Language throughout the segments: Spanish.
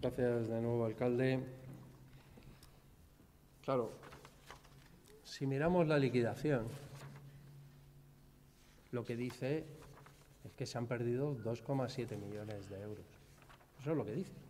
Gracias de nuevo, alcalde. Claro, si miramos la liquidación, lo que dice es que se han perdido 2,7 millones de euros. Eso es lo que dice.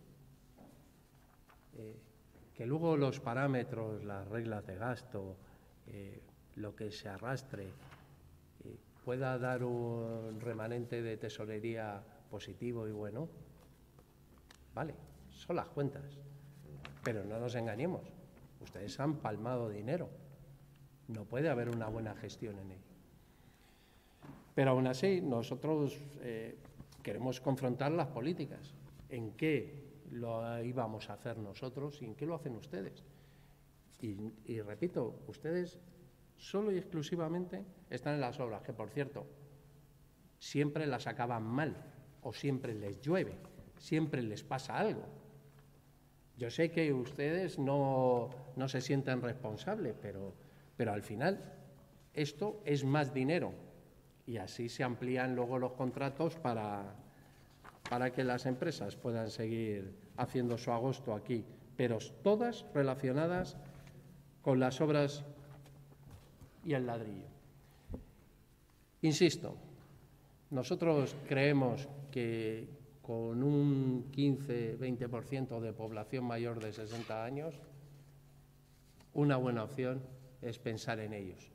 Que luego los parámetros, las reglas de gasto, lo que se arrastre, pueda dar un remanente de tesorería positivo y bueno, vale, son las cuentas. Pero no nos engañemos, ustedes han palmado dinero. No puede haber una buena gestión en ello. Pero aún así, nosotros queremos confrontar las políticas. ¿En qué lo íbamos a hacer nosotros y en qué lo hacen ustedes? Y repito, ustedes solo y exclusivamente están en las obras, que por cierto, siempre las acaban mal, o siempre les llueve, siempre les pasa algo. Yo sé que ustedes no se sienten responsables, pero al final esto es más dinero y así se amplían luego los contratos para que las empresas puedan seguir haciendo su agosto aquí, pero todas relacionadas con las obras y el ladrillo. Insisto, nosotros creemos que con un 15-20% de población mayor de 60 años, una buena opción es pensar en ellos.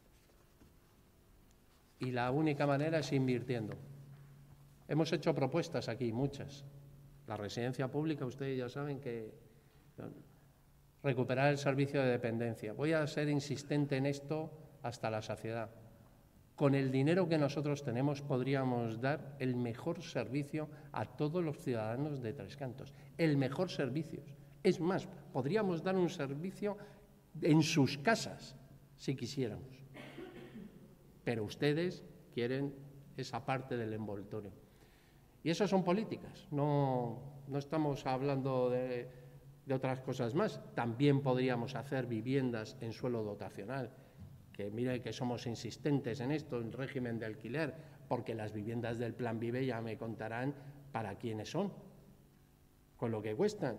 Y la única manera es invirtiendo. Hemos hecho propuestas aquí, muchas. La residencia pública, ustedes ya saben que recuperar el servicio de dependencia. Voy a ser insistente en esto hasta la saciedad. Con el dinero que nosotros tenemos podríamos dar el mejor servicio a todos los ciudadanos de Tres Cantos. El mejor servicio. Es más, podríamos dar un servicio en sus casas, si quisiéramos. Pero ustedes quieren esa parte del envoltorio. Y eso son políticas, no estamos hablando de otras cosas más. También podríamos hacer viviendas en suelo dotacional, que mire que somos insistentes en esto, en régimen de alquiler, porque las viviendas del Plan Vive ya me contarán para quiénes son, con lo que cuestan.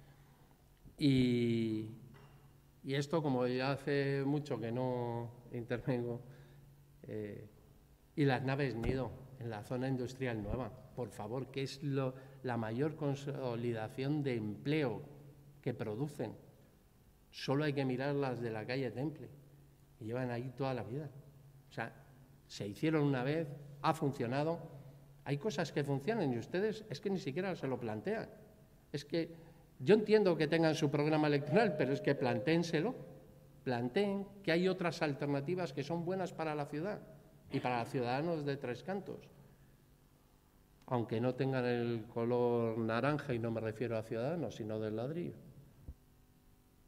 Y esto, como ya hace mucho que no intervengo, y las naves nido en la zona industrial nueva, por favor, que es la mayor consolidación de empleo que producen. Solo hay que mirar las de la calle Temple, y llevan ahí toda la vida. O sea, se hicieron una vez, ha funcionado. Hay cosas que funcionan y ustedes es que ni siquiera se lo plantean. Es que yo entiendo que tengan su programa electoral, pero es que plantéenselo. Planteen que hay otras alternativas que son buenas para la ciudad y para los ciudadanos de Tres Cantos. Aunque no tengan el color naranja, y no me refiero a ciudadanos, sino del ladrillo.